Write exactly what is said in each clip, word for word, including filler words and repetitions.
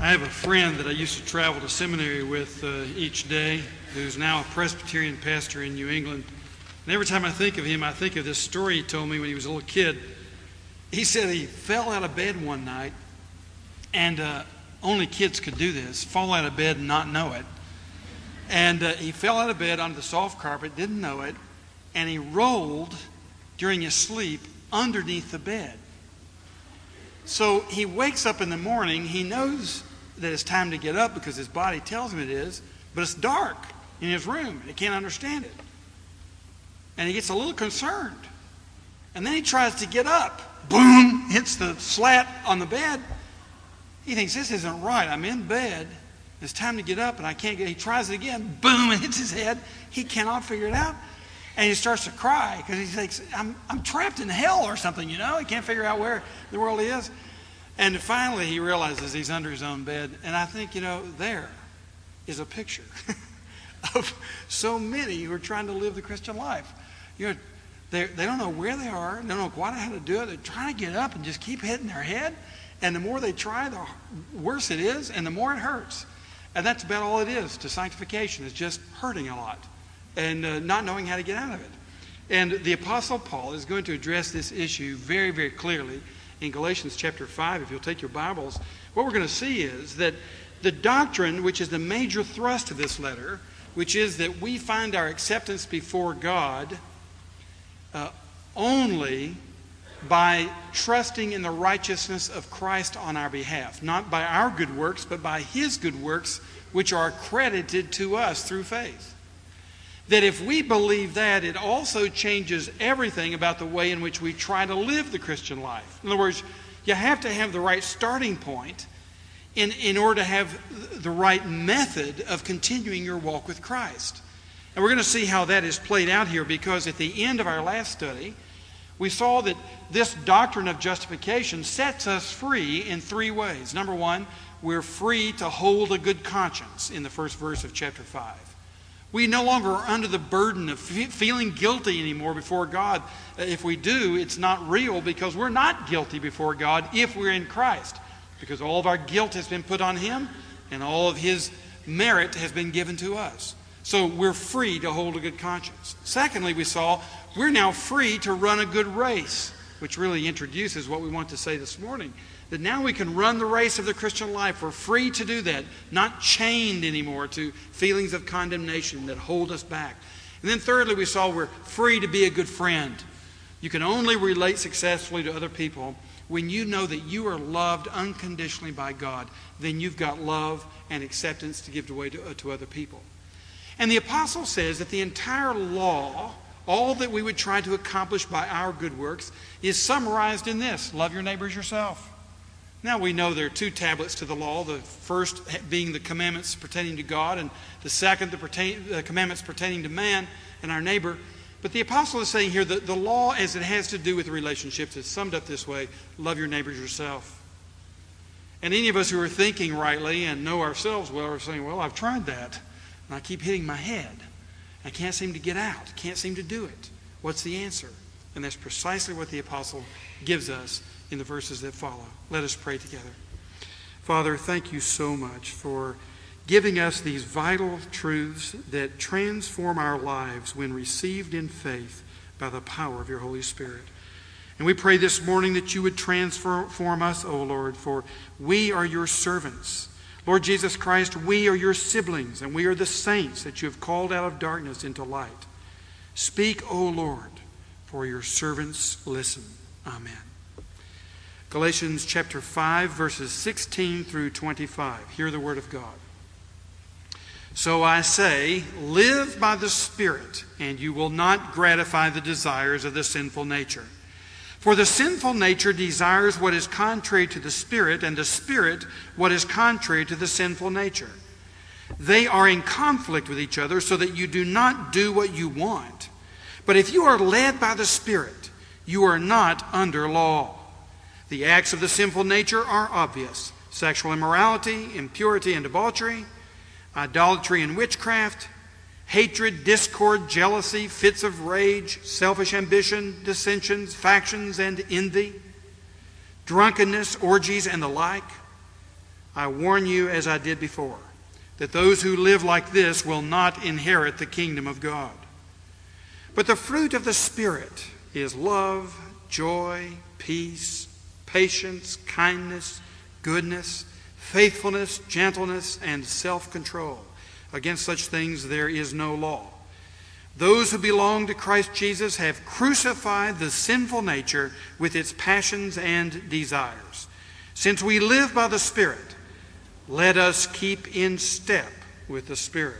I have a friend that I used to travel to seminary with uh, each day, who's now a Presbyterian pastor in New England. And every time I think of him, I think of this story he told me when he was a little kid. He said he fell out of bed one night, and uh, only kids could do this, fall out of bed and not know it. And uh, he fell out of bed onto the soft carpet, didn't know it, and he rolled during his sleep underneath the bed. So he wakes up in the morning, he knows that it's time to get up because his body tells him it is, but it's dark in his room. He can't understand it. And he gets a little concerned. And then he tries to get up. Boom! Hits the slat on the bed. He thinks, this isn't right. I'm in bed. It's time to get up and I can't get. He tries it again. Boom! It hits his head. He cannot figure it out. And he starts to cry because he thinks, I'm, I'm trapped in hell or something, you know? He can't figure out where in the world he is. And finally he realizes he's under his own bed. And I think, you know, there is a picture of so many who are trying to live the Christian life. You know, they they don't know where they are. They don't know quite how to do it. They're trying to get up and just keep hitting their head. And the more they try, the worse it is, and the more it hurts. And that's about all it is to sanctification, is just hurting a lot and uh, not knowing how to get out of it. And the Apostle Paul is going to address this issue very, very clearly in Galatians chapter five. If you'll take your Bibles, what we're going to see is that the doctrine, which is the major thrust of this letter, which is that we find our acceptance before God uh, only by trusting in the righteousness of Christ on our behalf. Not by our good works, but by His good works, which are credited to us through faith. That if we believe that, it also changes everything about the way in which we try to live the Christian life. In other words, you have to have the right starting point in, in order to have the right method of continuing your walk with Christ. And we're going to see how that is played out here, because at the end of our last study, we saw that this doctrine of justification sets us free in three ways. Number one, we're free to hold a good conscience in the first verse of chapter five. We no longer are under the burden of fe- feeling guilty anymore before God. If we do, it's not real, because we're not guilty before God if we're in Christ, because all of our guilt has been put on Him and all of His merit has been given to us. So we're free to hold a good conscience. Secondly, we saw we're now free to run a good race, which really introduces what we want to say this morning. That now we can run the race of the Christian life. We're free to do that, not chained anymore to feelings of condemnation that hold us back. And then thirdly, we saw we're free to be a good friend. You can only relate successfully to other people when you know that you are loved unconditionally by God. Then you've got love and acceptance to give away to, uh, to other people. And the apostle says that the entire law, all that we would try to accomplish by our good works, is summarized in this: love your neighbor as yourself. Now we know there are two tablets to the law, the first being the commandments pertaining to God, and the second the, pertain, the commandments pertaining to man and our neighbor. But the apostle is saying here that the law, as it has to do with relationships, is summed up this way: love your neighbor as yourself. And any of us who are thinking rightly and know ourselves well are saying, well, I've tried that, and I keep hitting my head. I can't seem to get out. Can't seem to do it. What's the answer? And that's precisely what the apostle gives us in the verses that follow. Let us pray together. Father, thank you so much for giving us these vital truths that transform our lives when received in faith by the power of your Holy Spirit. And we pray this morning that you would transform us, O Lord, for we are your servants. Lord Jesus Christ, we are your siblings, and we are the saints that you have called out of darkness into light. Speak, O Lord, for your servants listen. Amen. Galatians chapter five, verses sixteen through twenty-five. Hear the word of God. So I say, live by the Spirit, and you will not gratify the desires of the sinful nature. For the sinful nature desires what is contrary to the Spirit, and the Spirit what is contrary to the sinful nature. They are in conflict with each other, so that you do not do what you want. But if you are led by the Spirit, you are not under law. The acts of the sinful nature are obvious: sexual immorality, impurity and debauchery, idolatry and witchcraft, hatred, discord, jealousy, fits of rage, selfish ambition, dissensions, factions, and envy, drunkenness, orgies, and the like. I warn you, as I did before, that those who live like this will not inherit the kingdom of God. But the fruit of the Spirit is love, joy, peace, patience, kindness, goodness, faithfulness, gentleness, and self-control. Against such things there is no law. Those who belong to Christ Jesus have crucified the sinful nature with its passions and desires. Since we live by the Spirit, let us keep in step with the Spirit.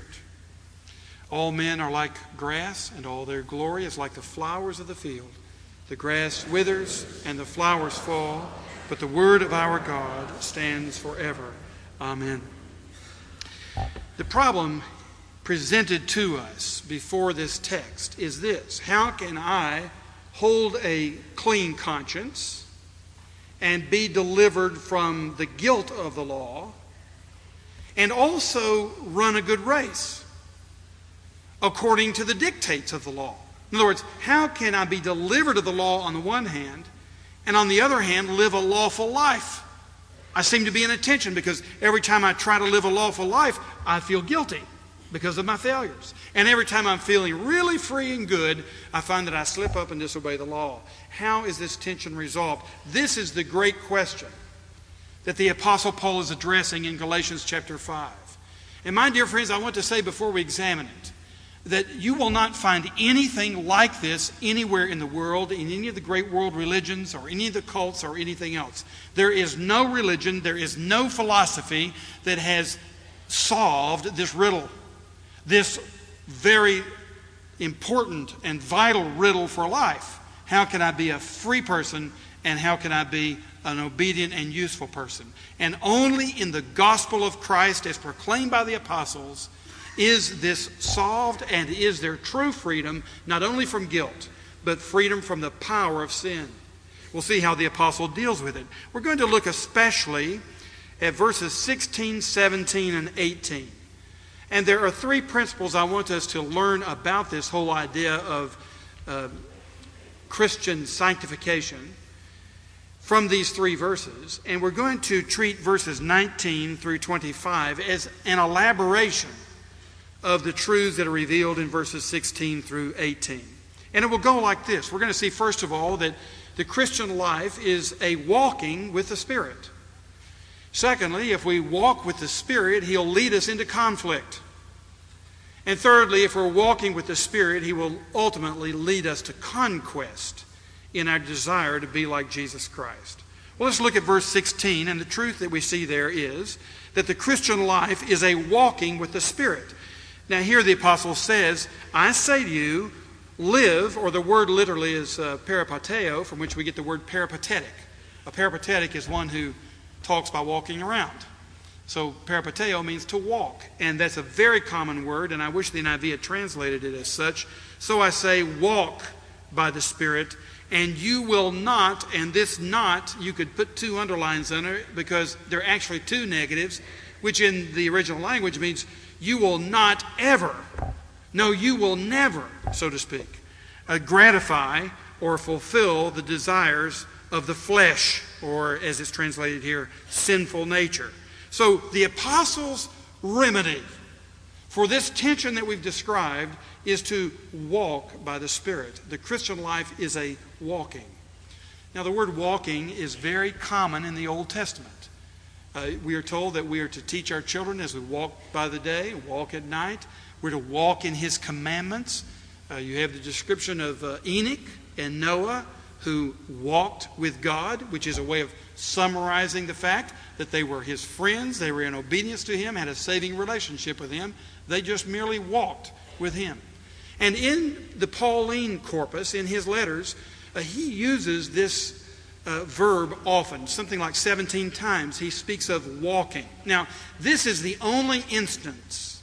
All men are like grass, and all their glory is like the flowers of the field. The grass withers, and the flowers fall, but the word of our God stands forever. Amen. The problem presented to us before this text is this: how can I hold a clean conscience and be delivered from the guilt of the law and also run a good race according to the dictates of the law? In other words, how can I be delivered of the law on the one hand, and on the other hand, live a lawful life? I seem to be in a tension because every time I try to live a lawful life, I feel guilty because of my failures. And every time I'm feeling really free and good, I find that I slip up and disobey the law. How is this tension resolved? This is the great question that the Apostle Paul is addressing in Galatians chapter five. And my dear friends, I want to say before we examine it, that you will not find anything like this anywhere in the world, in any of the great world religions or any of the cults or anything else. There is no religion, there is no philosophy that has solved this riddle, this very important and vital riddle for life. How can I be a free person, and how can I be an obedient and useful person? And only in the gospel of Christ as proclaimed by the apostles is this solved, and is there true freedom, not only from guilt, but freedom from the power of sin. We'll see how the apostle deals with it. We're going to look especially at verses sixteen, seventeen, and eighteen. And there are three principles I want us to learn about this whole idea of uh, Christian sanctification from these three verses. And we're going to treat verses nineteen through twenty-five as an elaboration of the truths that are revealed in verses sixteen through eighteen. And it will go like this. We're going to see, first of all, that the Christian life is a walking with the Spirit. Secondly, if we walk with the Spirit, He'll lead us into conflict. And thirdly, if we're walking with the Spirit, He will ultimately lead us to conquest in our desire to be like Jesus Christ. Well, let's look at verse sixteen, and the truth that we see there is that the Christian life is a walking with the Spirit. Now here the apostle says, I say to you, live, or the word literally is uh, peripateo, from which we get the word peripatetic. A peripatetic is one who talks by walking around. So peripateo means to walk, and that's a very common word, and I wish the N I V had translated it as such. So I say, walk by the Spirit, and you will not, and this not, you could put two underlines under it because there are actually two negatives, which in the original language means you will not ever, no, you will never, so to speak, uh, gratify or fulfill the desires of the flesh, or as it's translated here, sinful nature. So the apostles' remedy for this tension that we've described is to walk by the Spirit. The Christian life is a walking. Now the word walking is very common in the Old Testament. Uh, we are told that we are to teach our children as we walk by the day, walk at night. We're to walk in His commandments. Uh, you have the description of uh, Enoch and Noah, who walked with God, which is a way of summarizing the fact that they were His friends, they were in obedience to Him, had a saving relationship with Him. They just merely walked with Him. And in the Pauline corpus, in his letters, uh, he uses this uh, verb often, something like seventeen times. He speaks of walking. Now, this is the only instance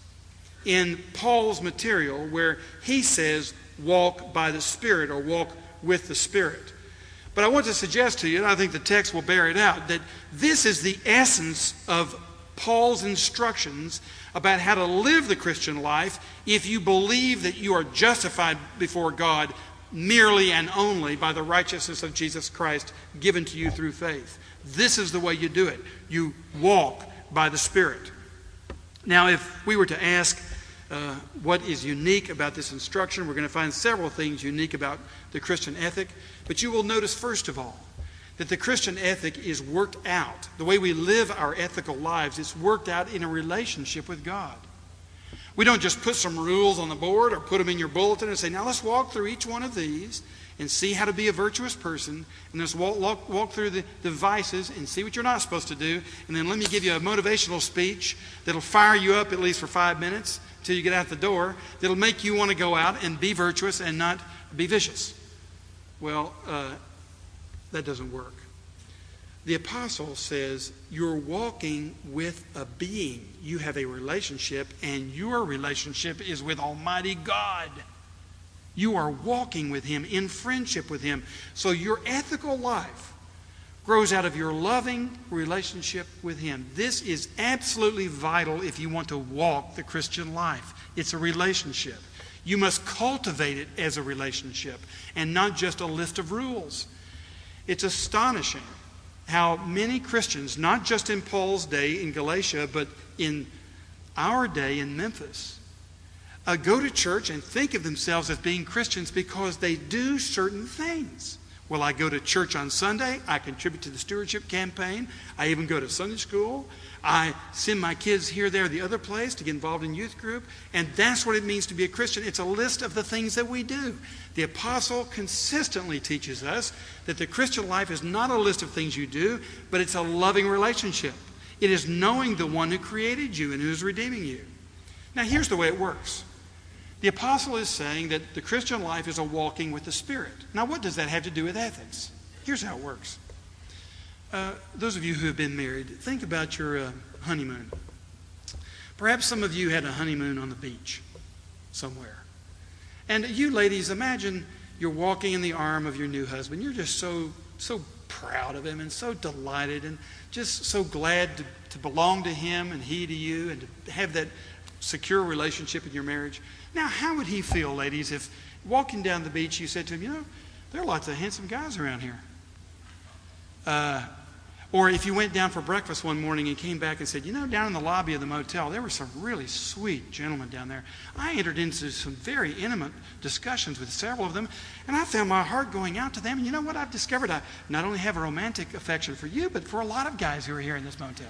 in Paul's material where he says walk by the Spirit or walk with the Spirit. But I want to suggest to you, and I think the text will bear it out, that this is the essence of Paul's instructions about how to live the Christian life if you believe that you are justified before God merely and only by the righteousness of Jesus Christ given to you through faith. This is the way you do it. You walk by the Spirit. Now, if we were to ask uh, what is unique about this instruction, we're going to find several things unique about the Christian ethic. But you will notice, first of all, that the Christian ethic is worked out. The way we live our ethical lives is worked out in a relationship with God. We don't just put some rules on the board or put them in your bulletin and say, now let's walk through each one of these and see how to be a virtuous person, and let's walk, walk, walk through the, the vices and see what you're not supposed to do, and then let me give you a motivational speech that'll fire you up at least for five minutes until you get out the door, that'll make you want to go out and be virtuous and not be vicious. Well, uh, that doesn't work. The apostle says you're walking with a being. You have a relationship, and your relationship is with Almighty God. You are walking with Him, in friendship with Him. So your ethical life grows out of your loving relationship with Him. This is absolutely vital if you want to walk the Christian life. It's a relationship. You must cultivate it as a relationship and not just a list of rules. It's astonishing how many Christians, not just in Paul's day in Galatia, but in our day in Memphis, uh, go to church and think of themselves as being Christians because they do certain things. Well, I go to church on Sunday. I contribute to the stewardship campaign. I even go to Sunday school. I send my kids here, there, the other place to get involved in youth group. And that's what it means to be a Christian. It's a list of the things that we do. The apostle consistently teaches us that the Christian life is not a list of things you do, but it's a loving relationship. It is knowing the one who created you and who is redeeming you. Now, here's the way it works. The apostle is saying that the Christian life is a walking with the Spirit. Now, what does that have to do with ethics? Here's how it works. Uh, those of you who have been married, think about your uh, honeymoon. Perhaps some of you had a honeymoon on the beach somewhere. And you ladies, imagine you're walking in the arm of your new husband. You're just so, so proud of him and so delighted and just so glad to, to belong to him and he to you and to have that secure relationship in your marriage. Now, how would he feel, ladies, if walking down the beach you said to him, you know, there are lots of handsome guys around here. Uh, or if you went down for breakfast one morning and came back and said, you know, down in the lobby of the motel, there were some really sweet gentlemen down there. I entered into some very intimate discussions with several of them, and I found my heart going out to them. And you know what I've discovered? I not only have a romantic affection for you, but for a lot of guys who are here in this motel.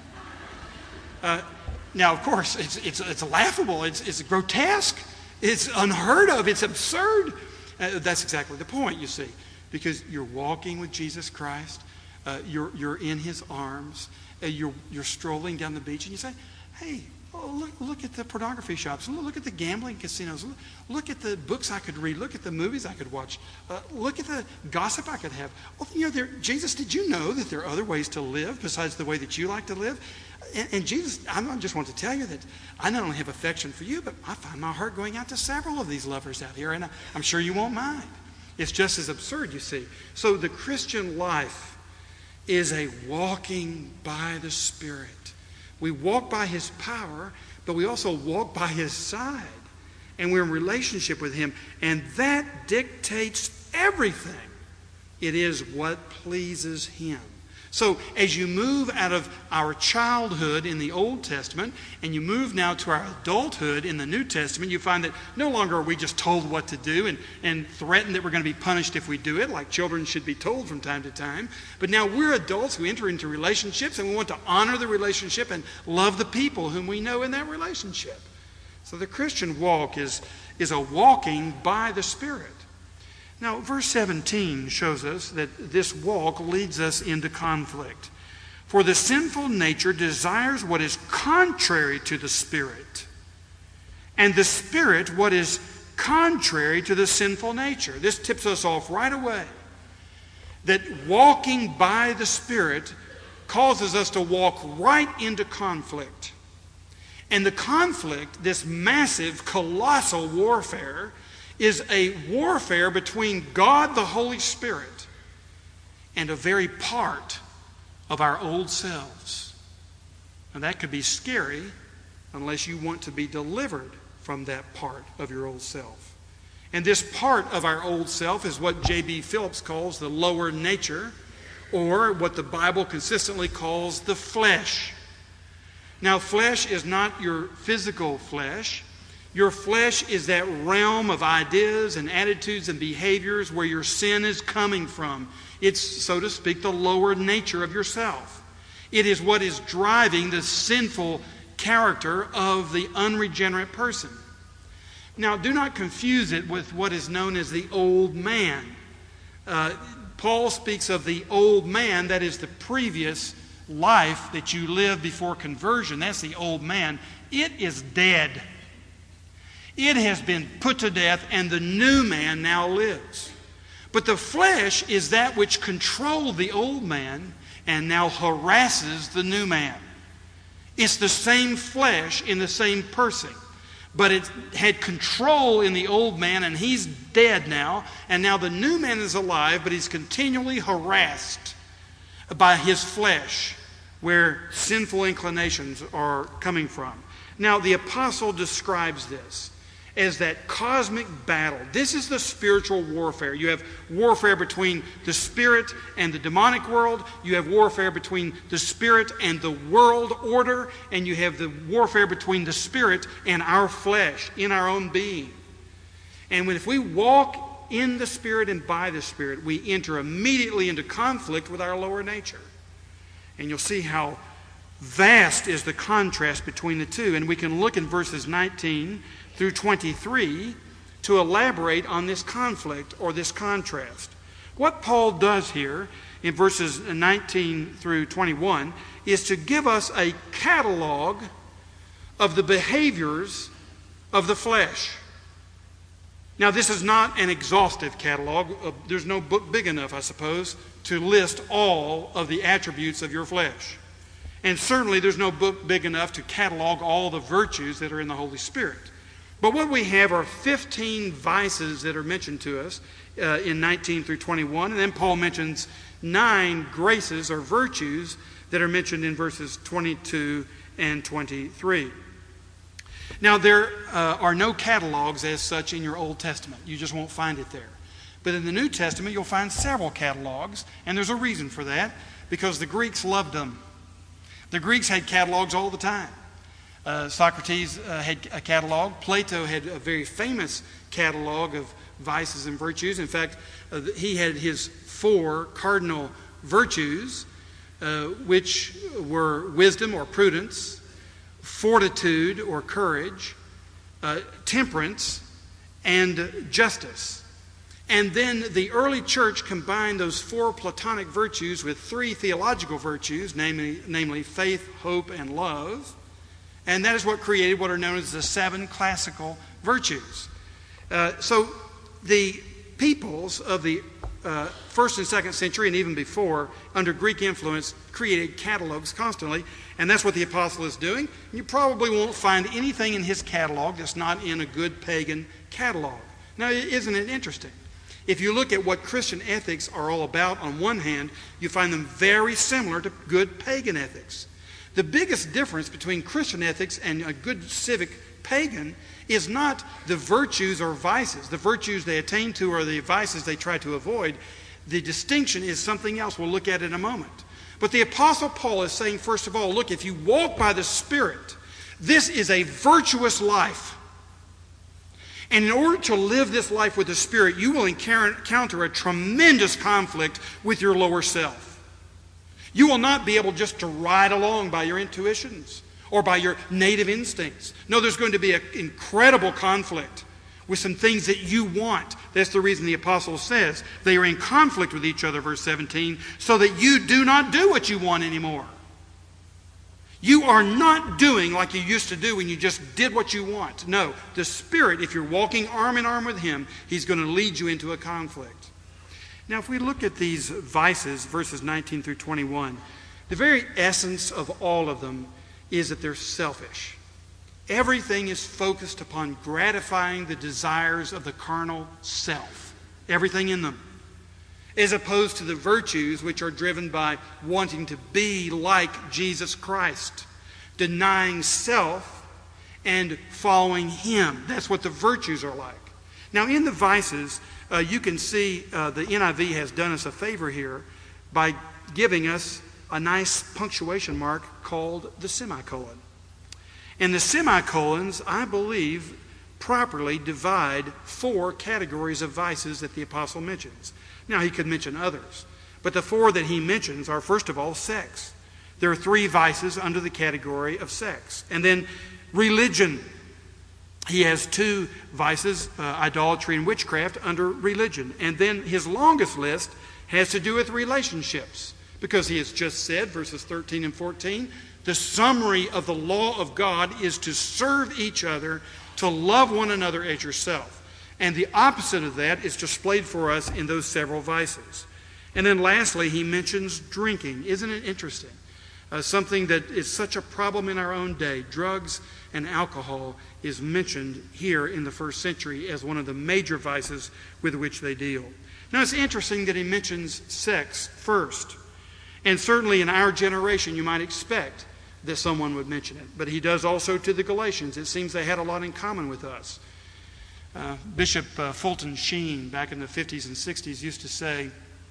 Uh, now, of course, it's, it's, it's laughable. It's, it's grotesque. It's unheard of. It's absurd. Uh, that's exactly the point, you see, because you're walking with Jesus Christ. Uh, you're, you're in His arms. Uh, you're, you're strolling down the beach, and you say, hey, oh, look, look at the pornography shops. Look at the gambling casinos. Look, look at the books I could read. Look at the movies I could watch. Uh, look at the gossip I could have. Oh, you know, there, Jesus, did you know that there are other ways to live besides the way that you like to live? And, and Jesus, I just want to tell you that I not only have affection for you, but I find my heart going out to several of these lovers out here, and I, I'm sure you won't mind. It's just as absurd, you see. So the Christian life is a walking by the Spirit. We walk by His power, but we also walk by His side. And we're in relationship with Him. And that dictates everything. It is what pleases Him. So as you move out of our childhood in the Old Testament and you move now to our adulthood in the New Testament, you find that no longer are we just told what to do and, and threatened that we're going to be punished if we do it, like children should be told from time to time. But now we're adults who enter into relationships, and we want to honor the relationship and love the people whom we know in that relationship. So the Christian walk is, is a walking by the Spirit. Now, verse seventeen shows us that this walk leads us into conflict. For the sinful nature desires what is contrary to the Spirit, and the Spirit what is contrary to the sinful nature. This tips us off right away. That walking by the Spirit causes us to walk right into conflict. And the conflict, this massive, colossal warfare, is a warfare between God the Holy Spirit and a very part of our old selves. And that could be scary unless you want to be delivered from that part of your old self. And this part of our old self is what J B Phillips calls the lower nature, or what the Bible consistently calls the flesh. Now, flesh is not your physical flesh. Your flesh is that realm of ideas and attitudes and behaviors where your sin is coming from. It's, so to speak, the lower nature of yourself. It is what is driving the sinful character of the unregenerate person. Now, do not confuse it with what is known as the old man. Uh, Paul speaks of the old man, that is the previous life that you lived before conversion. That's the old man. It is dead. It has been put to death, and the new man now lives. But the flesh is that which controlled the old man and now harasses the new man. It's the same flesh in the same person, but it had control in the old man, and he's dead now, and now the new man is alive, but he's continually harassed by his flesh, where sinful inclinations are coming from. Now, the apostle describes this as that cosmic battle. This is the spiritual warfare. You have warfare between the spirit and the demonic world. You have warfare between the spirit and the world order. And you have the warfare between the spirit and our flesh, in our own being. And when, if we walk in the spirit and by the spirit, we enter immediately into conflict with our lower nature. And you'll see how vast is the contrast between the two. And we can look in verses nineteen through twenty-three to elaborate on this conflict or this contrast. What Paul does here in verses nineteen through twenty-one is to give us a catalog of the behaviors of the flesh. Now, this is not an exhaustive catalog. There's no book big enough, I suppose, to list all of the attributes of your flesh. And certainly there's no book big enough to catalog all the virtues that are in the Holy Spirit. But what we have are fifteen vices that are mentioned to us uh, in nineteen through twenty-one. And then Paul mentions nine graces or virtues that are mentioned in verses twenty-two and twenty-three. Now, there uh, are no catalogs as such in your Old Testament. You just won't find it there. But in the New Testament, you'll find several catalogs. And there's a reason for that, because the Greeks loved them. The Greeks had catalogs all the time. Uh, Socrates uh, had a catalog. Plato had a very famous catalog of vices and virtues. In fact, uh, he had his four cardinal virtues, uh, which were wisdom or prudence, fortitude or courage, uh, temperance, and justice. And then the early church combined those four Platonic virtues with three theological virtues, namely, namely faith, hope, and love. And that is what created what are known as the seven classical virtues. Uh, so the peoples of the uh, first and second century, and even before, under Greek influence, created catalogs constantly. And that's what the apostle is doing. You probably won't find anything in his catalog that's not in a good pagan catalog. Now, isn't it interesting? If you look at what Christian ethics are all about, on one hand, you find them very similar to good pagan ethics. The biggest difference between Christian ethics and a good civic pagan is not the virtues or vices. The virtues they attain to or the vices they try to avoid. The distinction is something else we'll look at in a moment. But the Apostle Paul is saying, first of all, look, if you walk by the Spirit, this is a virtuous life. And in order to live this life with the Spirit, you will encounter a tremendous conflict with your lower self. You will not be able just to ride along by your intuitions or by your native instincts. No, there's going to be an incredible conflict with some things that you want. That's the reason the apostle says they are in conflict with each other, verse seventeen, so that you do not do what you want anymore. You are not doing like you used to do when you just did what you want. No, the Spirit, if you're walking arm in arm with Him, He's going to lead you into a conflict. Now, if we look at these vices, verses nineteen through twenty-one, the very essence of all of them is that they're selfish. Everything is focused upon gratifying the desires of the carnal self. Everything in them. As opposed to the virtues which are driven by wanting to be like Jesus Christ. Denying self and following Him. That's what the virtues are like. Now, in the vices, uh, you can see uh, the N I V has done us a favor here by giving us a nice punctuation mark called the semicolon. And the semicolons, I believe, properly divide four categories of vices that the apostle mentions. Now, he could mention others, but the four that he mentions are, first of all, sex. There are three vices under the category of sex. And then religion. He has two vices, uh, idolatry and witchcraft, under religion. And then his longest list has to do with relationships, because he has just said, verses thirteen and fourteen, the summary of the law of God is to serve each other, to love one another as yourself. And the opposite of that is displayed for us in those several vices. And then lastly, he mentions drinking. Isn't it interesting? Uh, something that is such a problem in our own day. Drugs and alcohol is mentioned here in the first century as one of the major vices with which they deal. Now, it's interesting that he mentions sex first. And certainly in our generation, you might expect that someone would mention it. But he does also to the Galatians. It seems they had a lot in common with us. Uh, Bishop uh, Fulton Sheen, back in the fifties and sixties, used to say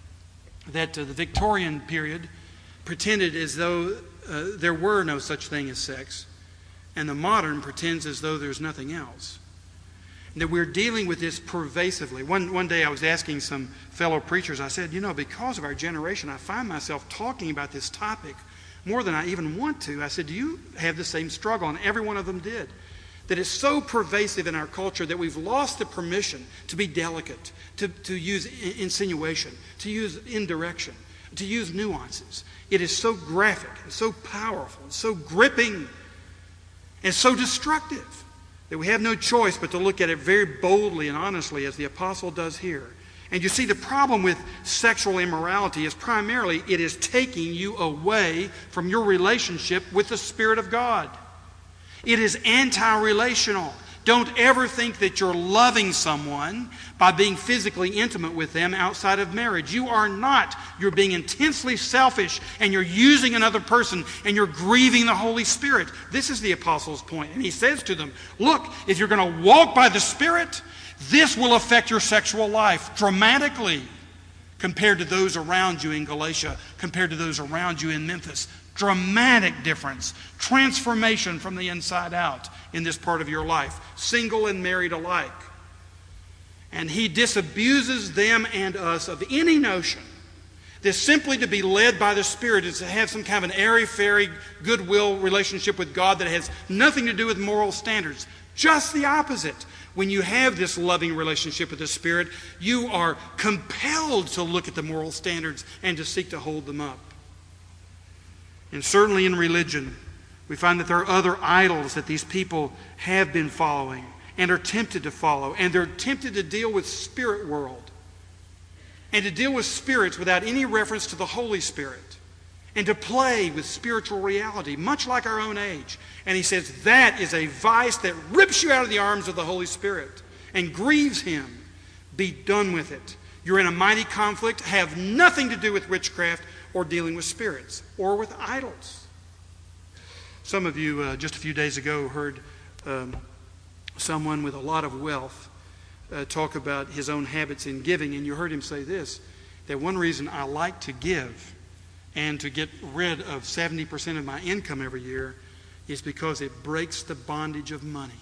that uh, the Victorian period pretended as though uh, there were no such thing as sex, and the modern pretends as though there's nothing else. And that we're dealing with this pervasively. One, one day I was asking some fellow preachers, I said, you know, because of our generation, I find myself talking about this topic more than I even want to. I said, do you have the same struggle? And every one of them did. That it's so pervasive in our culture that we've lost the permission to be delicate, to, to use insinuation, to use indirection, to use nuances. It is so graphic and so powerful and so gripping and so destructive that we have no choice but to look at it very boldly and honestly, as the apostle does here. And you see, the problem with sexual immorality is primarily it is taking you away from your relationship with the Spirit of God. It is anti-relational. Don't ever think that you're loving someone by being physically intimate with them outside of marriage. You are not. You're being intensely selfish, and you're using another person, and you're grieving the Holy Spirit. This is the apostle's point. And he says to them, look, if you're going to walk by the Spirit, this will affect your sexual life dramatically compared to those around you in Galatia, compared to those around you in Memphis. Dramatic difference, transformation from the inside out in this part of your life, single and married alike. And he disabuses them and us of any notion that simply to be led by the Spirit is to have some kind of an airy-fairy goodwill relationship with God that has nothing to do with moral standards. Just the opposite. When you have this loving relationship with the Spirit, you are compelled to look at the moral standards and to seek to hold them up. And certainly in religion, we find that there are other idols that these people have been following and are tempted to follow. And they're tempted to deal with spirit world and to deal with spirits without any reference to the Holy Spirit and to play with spiritual reality, much like our own age. And he says that is a vice that rips you out of the arms of the Holy Spirit and grieves Him. Be done with it. You're in a mighty conflict. Have nothing to do with witchcraft or dealing with spirits, or with idols. Some of you, uh, just a few days ago, heard um, someone with a lot of wealth uh, talk about his own habits in giving, and you heard him say this, that one reason I like to give and to get rid of seventy percent of my income every year is because it breaks the bondage of money.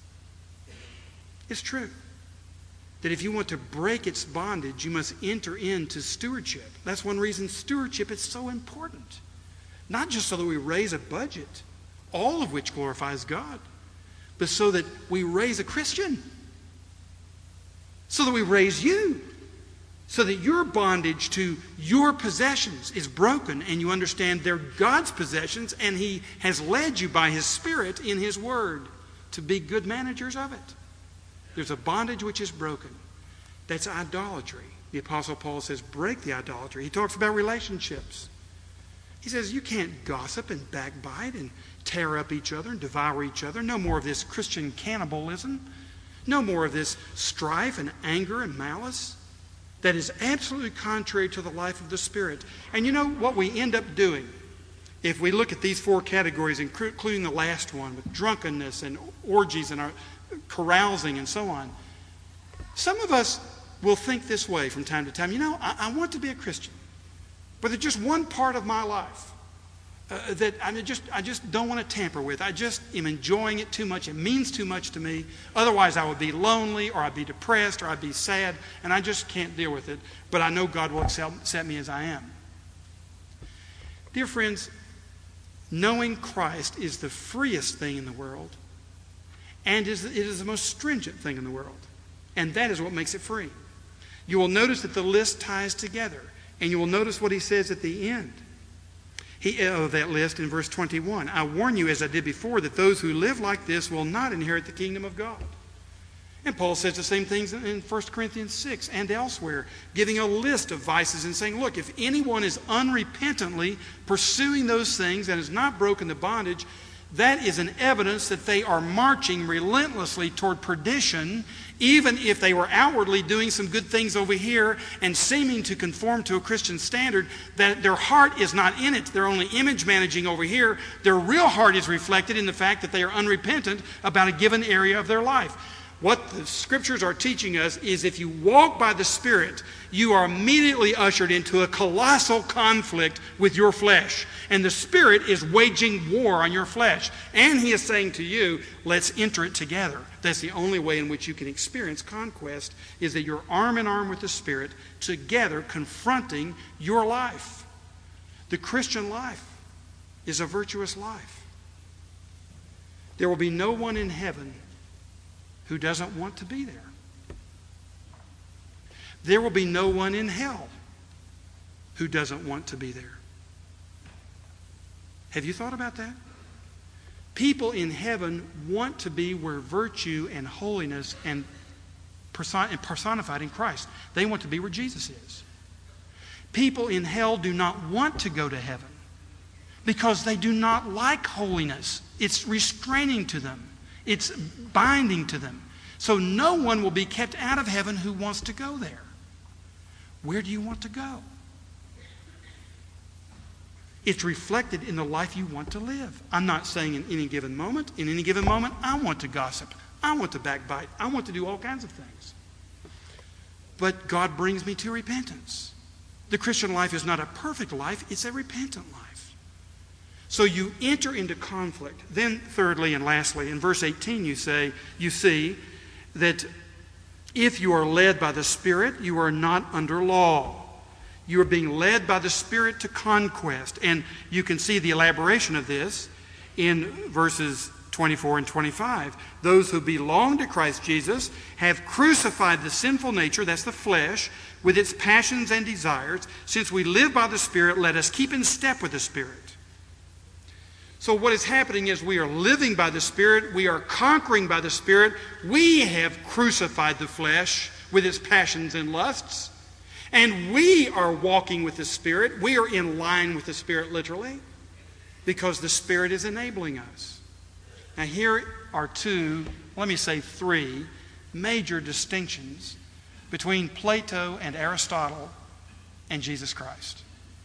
It's true. That if you want to break its bondage, you must enter into stewardship. That's one reason stewardship is so important. Not just so that we raise a budget, all of which glorifies God, but so that we raise a Christian. So that we raise you. So that your bondage to your possessions is broken and you understand they're God's possessions and He has led you by His Spirit in His Word to be good managers of it. There's a bondage which is broken. That's idolatry. The Apostle Paul says, break the idolatry. He talks about relationships. He says, you can't gossip and backbite and tear up each other and devour each other. No more of this Christian cannibalism. No more of this strife and anger and malice. That is absolutely contrary to the life of the Spirit. And you know what we end up doing if we look at these four categories, including the last one with drunkenness and orgies and our carousing and so on. Some of us will think this way from time to time. You know, I, I want to be a Christian, but there's just one part of my life uh, that I just, I just don't want to tamper with. I just am enjoying it too much. It means too much to me. Otherwise, I would be lonely, or I'd be depressed, or I'd be sad, and I just can't deal with it. But I know God will accept, accept me as I am. Dear friends, knowing Christ is the freest thing in the world, and is, it is the most stringent thing in the world. And that is what makes it free. You will notice that the list ties together, and you will notice what he says at the end he, of that list in verse twenty-one. I warn you, as I did before, that those who live like this will not inherit the kingdom of God. And Paul says the same things in First Corinthians six and elsewhere, giving a list of vices and saying, look, if anyone is unrepentantly pursuing those things and has not broken the bondage, that is an evidence that they are marching relentlessly toward perdition, even if they were outwardly doing some good things over here and seeming to conform to a Christian standard, that their heart is not in it. They're only image managing over here. Their real heart is reflected in the fact that they are unrepentant about a given area of their life. What the Scriptures are teaching us is if you walk by the Spirit, you are immediately ushered into a colossal conflict with your flesh. And the Spirit is waging war on your flesh. And He is saying to you, let's enter it together. That's the only way in which you can experience conquest, is that you're arm in arm with the Spirit, together confronting your life. The Christian life is a virtuous life. There will be no one in heaven who doesn't want to be there. There will be no one in hell who doesn't want to be there. Have you thought about that? People in heaven want to be where virtue and holiness and personified in Christ. They want to be where Jesus is. People in hell do not want to go to heaven because they do not like holiness. It's restraining to them. It's binding to them. So no one will be kept out of heaven who wants to go there. Where do you want to go? It's reflected in the life you want to live. I'm not saying in any given moment. In any given moment, I want to gossip. I want to backbite. I want to do all kinds of things. But God brings me to repentance. The Christian life is not a perfect life. It's a repentant life. So you enter into conflict. Then thirdly and lastly, in verse eighteen you say, you see that if you are led by the Spirit, you are not under law. You are being led by the Spirit to conquest. And you can see the elaboration of this in verses twenty-four and twenty-five. Those who belong to Christ Jesus have crucified the sinful nature, that's the flesh, with its passions and desires. Since we live by the Spirit, let us keep in step with the Spirit. So what is happening is we are living by the Spirit. We are conquering by the Spirit. We have crucified the flesh with its passions and lusts. And we are walking with the Spirit. We are in line with the Spirit, literally, because the Spirit is enabling us. Now here are two, let me say three, major distinctions between Plato and Aristotle and Jesus Christ.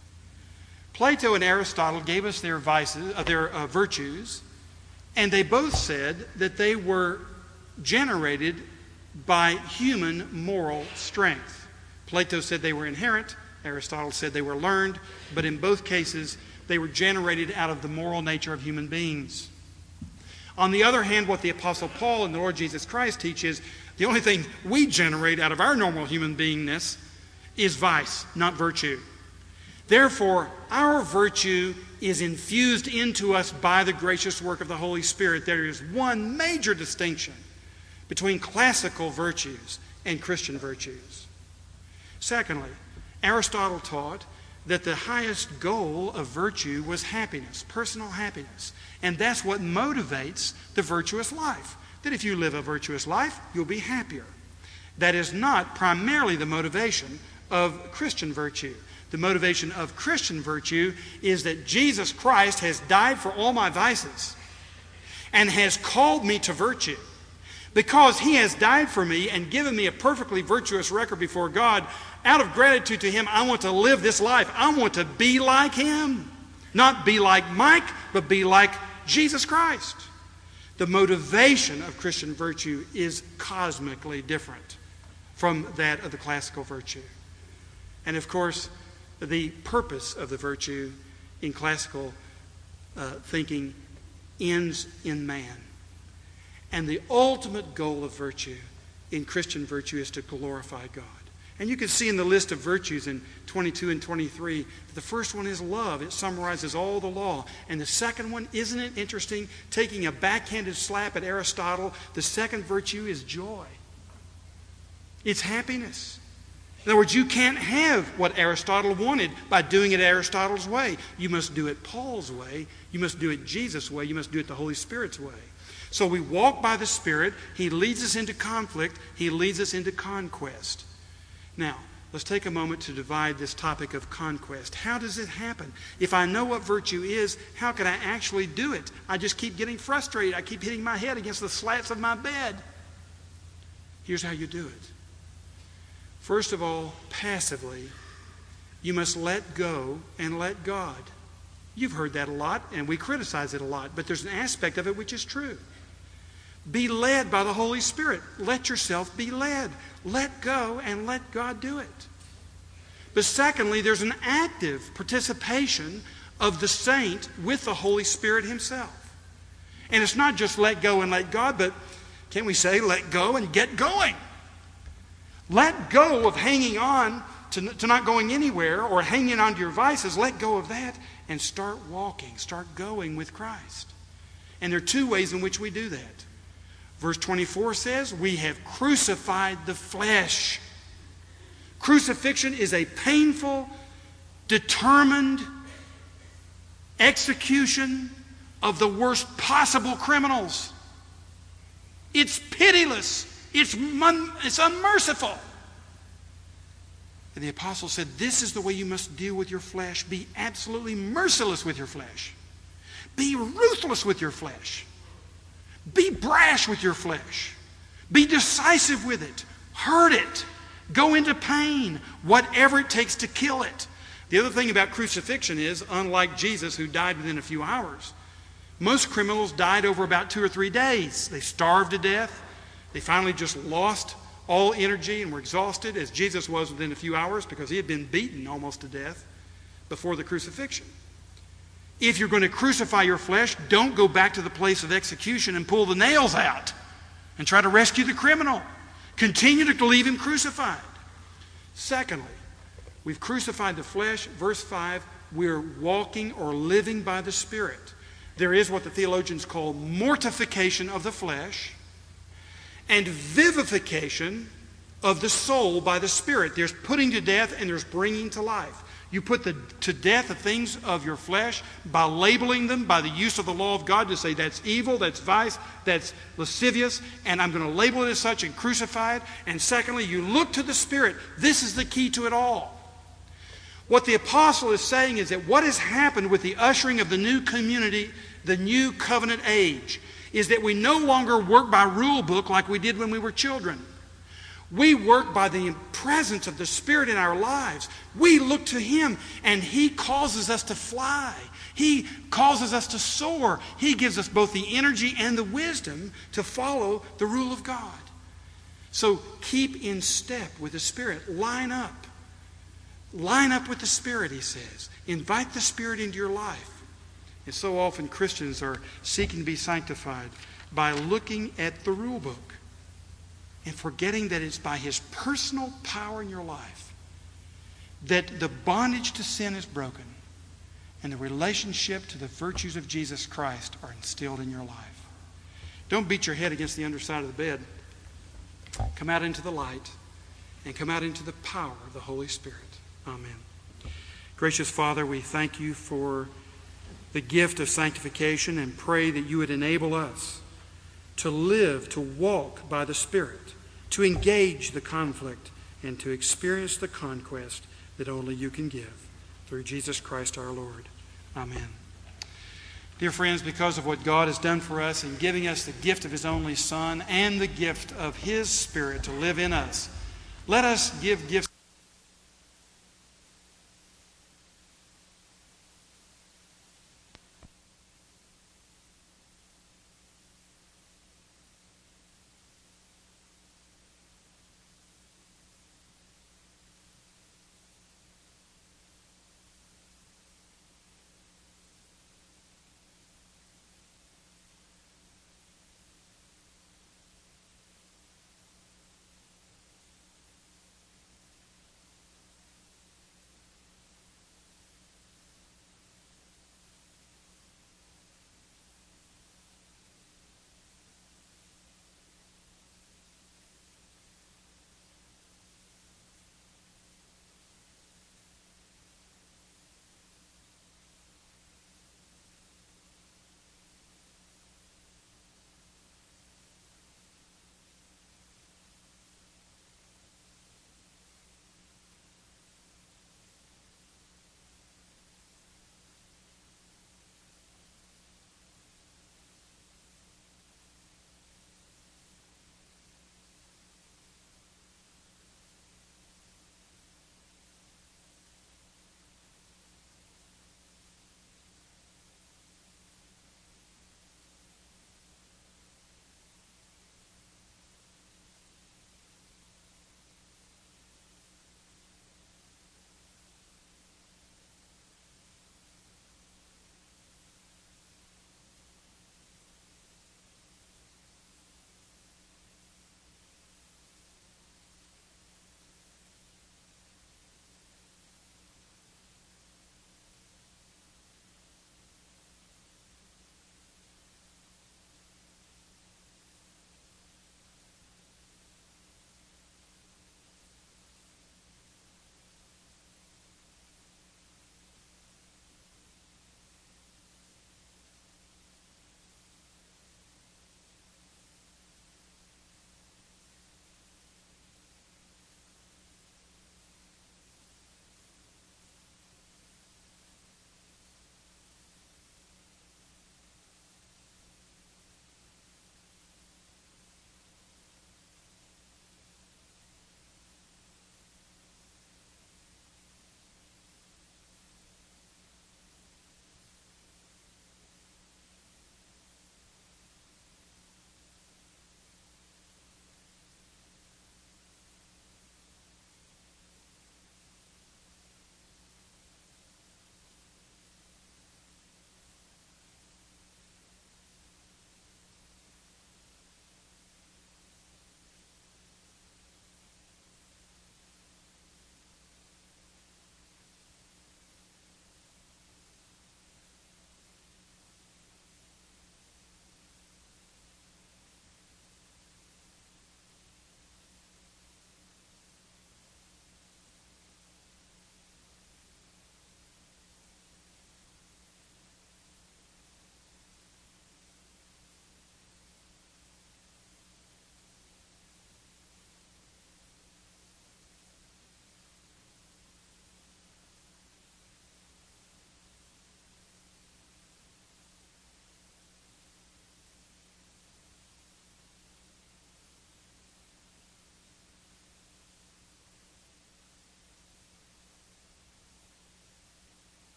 Plato and Aristotle gave us their vices, uh, their uh, virtues, and they both said that they were generated by human moral strength. Plato said they were inherent. Aristotle said they were learned. But in both cases, they were generated out of the moral nature of human beings. On the other hand, what the Apostle Paul and the Lord Jesus Christ teach is the only thing we generate out of our normal human beingness is vice, not virtue. Therefore, our virtue is infused into us by the gracious work of the Holy Spirit. There is one major distinction between classical virtues and Christian virtues. Secondly, Aristotle taught that the highest goal of virtue was happiness, personal happiness. And that's what motivates the virtuous life. That if you live a virtuous life, you'll be happier. That is not primarily the motivation of Christian virtue. The motivation of Christian virtue is that Jesus Christ has died for all my vices and has called me to virtue. Because He has died for me and given me a perfectly virtuous record before God, out of gratitude to Him, I want to live this life. I want to be like Him. Not be like Mike, but be like Jesus Christ. The motivation of Christian virtue is cosmically different from that of the classical virtue. And of course, the purpose of the virtue in classical uh, thinking ends in man. And the ultimate goal of virtue, in Christian virtue, is to glorify God. And you can see in the list of virtues in twenty-two and twenty-three, the first one is love. It summarizes all the law. And the second one, isn't it interesting? Taking a backhanded slap at Aristotle, the second virtue is joy. It's happiness. In other words, you can't have what Aristotle wanted by doing it Aristotle's way. You must do it Paul's way. You must do it Jesus' way. You must do it the Holy Spirit's way. So we walk by the Spirit. He leads us into conflict. He leads us into conquest. Now, let's take a moment to divide this topic of conquest. How does it happen? If I know what virtue is, how can I actually do it? I just keep getting frustrated. I keep hitting my head against the slats of my bed. Here's how you do it. First of all, passively, you must let go and let God. You've heard that a lot, and we criticize it a lot, but there's an aspect of it which is true. Be led by the Holy Spirit. Let yourself be led. Let go and let God do it. But secondly, there's an active participation of the saint with the Holy Spirit himself. And it's not just let go and let God, but can we say let go and get going? Let go of hanging on to, to not going anywhere or hanging on to your vices. Let go of that and start walking, start going with Christ. And there are two ways in which we do that. Verse twenty-four says, we have crucified the flesh. Crucifixion is a painful, determined execution of the worst possible criminals. It's pitiless. It's, un- it's unmerciful. And the apostle said, this is the way you must deal with your flesh. Be absolutely merciless with your flesh. Be ruthless with your flesh. Be brash with your flesh. Be decisive with it. Hurt it. Go into pain. Whatever it takes to kill it. The other thing about crucifixion is, unlike Jesus who died within a few hours, most criminals died over about two or three days. They starved to death. They finally just lost all energy and were exhausted, as Jesus was within a few hours, because he had been beaten almost to death before the crucifixion. If you're going to crucify your flesh, don't go back to the place of execution and pull the nails out and try to rescue the criminal. Continue to leave him crucified. Secondly, we've crucified the flesh. Verse five, we're walking or living by the Spirit. There is what the theologians call mortification of the flesh and vivification of the soul by the Spirit. There's putting to death and there's bringing to life. You put the, to death the things of your flesh by labeling them, by the use of the law of God to say that's evil, that's vice, that's lascivious, and I'm going to label it as such and crucify it. And secondly, you look to the Spirit. This is the key to it all. What the apostle is saying is that what has happened with the ushering of the new community, the new covenant age, is that we no longer work by rule book like we did when we were children. We work by the presence of the Spirit in our lives. We look to Him, and He causes us to fly. He causes us to soar. He gives us both the energy and the wisdom to follow the rule of God. So keep in step with the Spirit. Line up. Line up with the Spirit, he says. Invite the Spirit into your life. And so often Christians are seeking to be sanctified by looking at the rule book and forgetting that it's by His personal power in your life that the bondage to sin is broken and the relationship to the virtues of Jesus Christ are instilled in your life. Don't beat your head against the underside of the bed. Come out into the light and come out into the power of the Holy Spirit. Amen. Gracious Father, we thank you for the gift of sanctification and pray that you would enable us to live, to walk by the Spirit, to engage the conflict, and to experience the conquest that only you can give. Through Jesus Christ our Lord. Amen. Dear friends, because of what God has done for us in giving us the gift of His only Son and the gift of His Spirit to live in us, let us give gifts